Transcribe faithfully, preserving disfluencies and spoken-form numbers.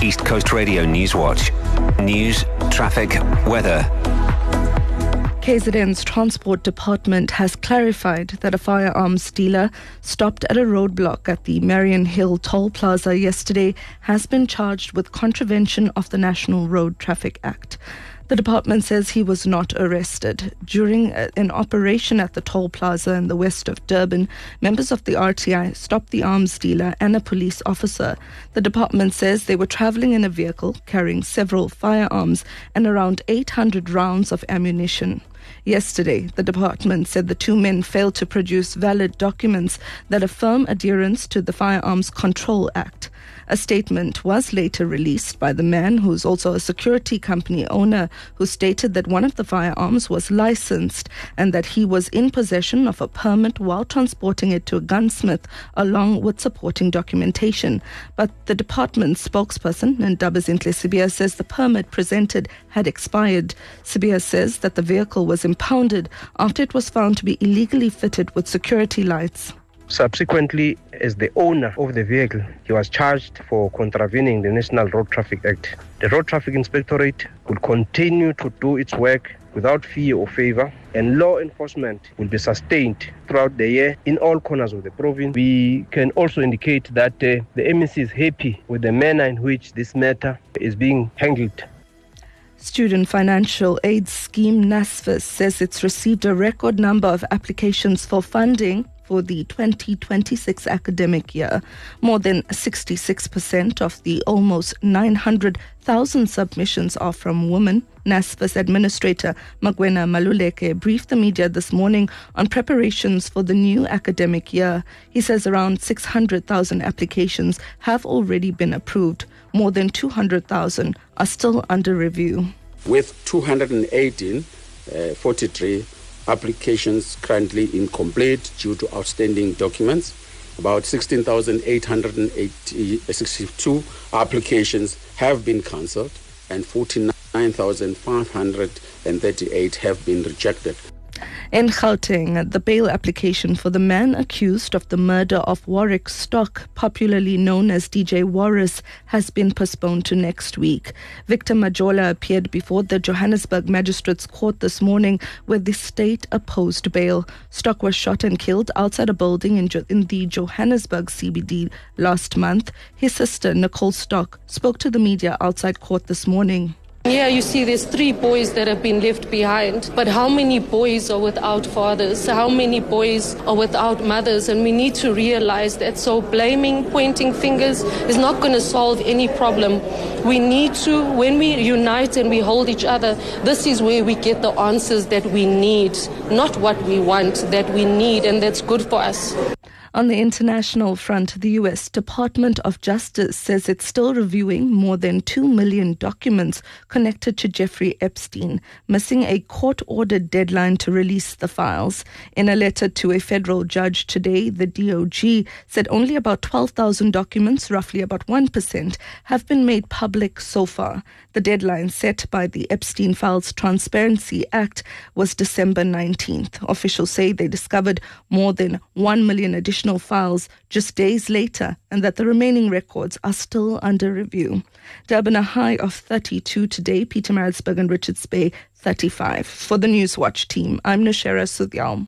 East Coast Radio News Watch. News, traffic, weather. K Z N's Transport Department has clarified that a firearms dealer stopped at a roadblock at the Marion Hill Toll Plaza yesterday has been charged with contravention of the National Road Traffic Act. The department says he was not arrested. During an operation at the toll plaza in the west of Durban, members of the R T I stopped the arms dealer and a police officer. The department says they were travelling in a vehicle carrying several firearms and around eight hundred rounds of ammunition. Yesterday, the department said the two men failed to produce valid documents that affirm adherence to the Firearms Control Act. A statement was later released by the man, who's also a security company owner, who stated that one of the firearms was licensed and that he was in possession of a permit while transporting it to a gunsmith along with supporting documentation. But the department's spokesperson, Ndabazinhle Sibiya, says the permit presented had expired. Sibiya says that the vehicle was impounded after it was found to be illegally fitted with security lights. Subsequently, as the owner of the vehicle, he was charged for contravening the National Road Traffic Act. The Road Traffic Inspectorate will continue to do its work without fear or favor, and law enforcement will be sustained throughout the year in all corners of the province. We can also indicate that uh, the M E C is happy with the manner in which this matter is being handled. Student Financial Aid Scheme NSFAS says it's received a record number of applications for funding for the twenty twenty-six academic year. More than sixty-six percent of the almost nine hundred thousand submissions are from women. NSFAS Administrator Magwena Maluleke briefed the media this morning on preparations for the new academic year. He says around six hundred thousand applications have already been approved. More than two hundred thousand are still under review. With two hundred eighteen, uh, forty-three applications currently incomplete due to outstanding documents, about sixteen thousand eight hundred sixty-two applications have been cancelled and forty-nine thousand five hundred thirty-eight have been rejected. In Gauteng, the bail application for the man accused of the murder of Warwick Stock, popularly known as D J Warris, has been postponed to next week. Victor Majola appeared before the Johannesburg Magistrates Court this morning where the state opposed bail. Stock was shot and killed outside a building in, jo- in the Johannesburg C B D last month. His sister, Nicole Stock, spoke to the media outside court this morning. Yeah, you see, there's three boys that have been left behind. But how many boys are without fathers? How many boys are without mothers? And we need to realize that. So blaming, pointing fingers is not going to solve any problem. We need to, when we unite and we hold each other, this is where we get the answers that we need, not what we want, that we need, and that's good for us. On the international front, the U S Department of Justice says it's still reviewing more than two million documents connected to Jeffrey Epstein, missing a court-ordered deadline to release the files. In a letter to a federal judge today, the D O G said only about twelve thousand documents, roughly about one percent, have been made public so far. The deadline set by the Epstein Files Transparency Act was December nineteenth. Officials say they discovered more than one million additional files just days later, and that the remaining records are still under review. Durban a high of thirty-two today, Pietermaritzburg and Richards Bay thirty-five. For the Newswatch team, I'm Nashera Sudhyal.